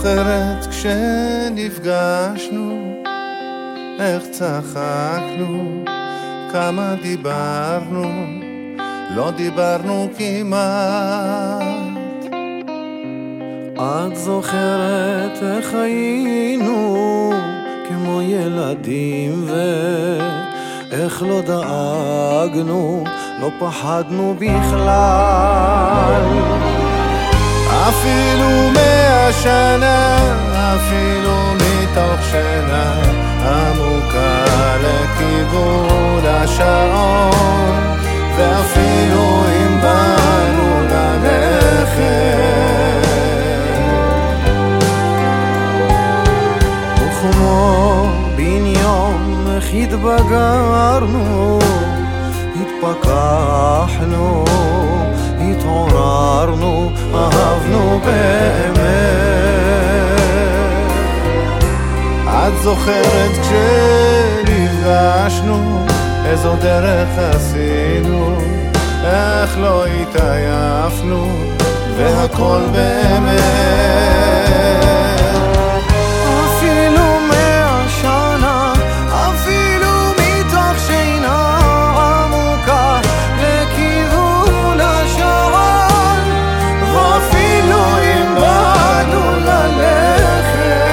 זוכרת כשנפגשנו, איך צחקנו, כמה דיברנו, לא דיברנו כמעט. את זוכרת איך היינו כמו ילדים, ואיך לא דאגנו, לא פחדנו בכלל. אפילו 100 שנה, אפילו מתוך שינה עמוקה לכיוון השעון, ואפילו אם באנו ללכת, וכמו בן יום איך התבגרנו, התפכחנו, התעוררנו, אהבנו באמת. את זוכרת כשנפגשנו, איזו דרך עשינו, איך לא התעייפנו, והכל באמת. אפילו 100 שנה, אפילו מתוך שינה עמוקה לכיוון השעון, ואפילו אם באנו ללכת,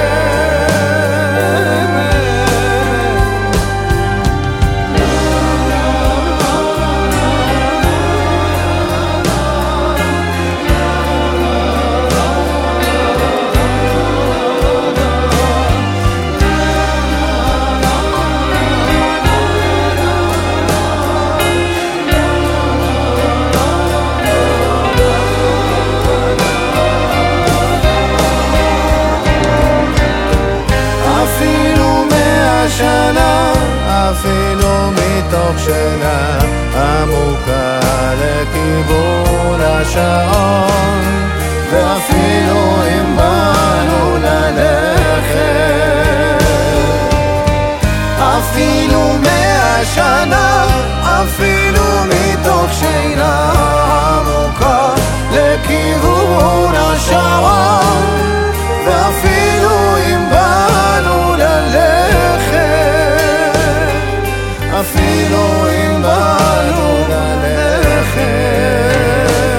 אפילו מתוך שינה עמוקה לכיוון השעון, ואפילו אם באנו ללכת, אפילו 100 שנה, אפילו מתוך שינה עמוקה לכיוון השעון, ואפילו אם באנו ללכת, אפילו אם באנו ללכת.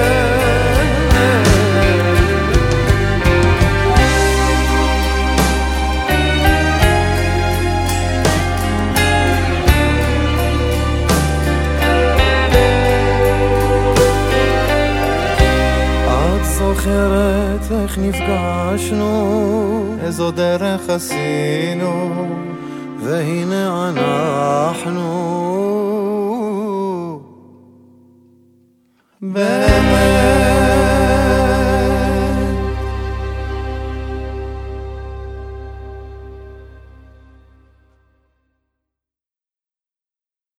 את זוכרת איך נפגשנו, איזו דרך עשינו, והנה אנחנו באמת.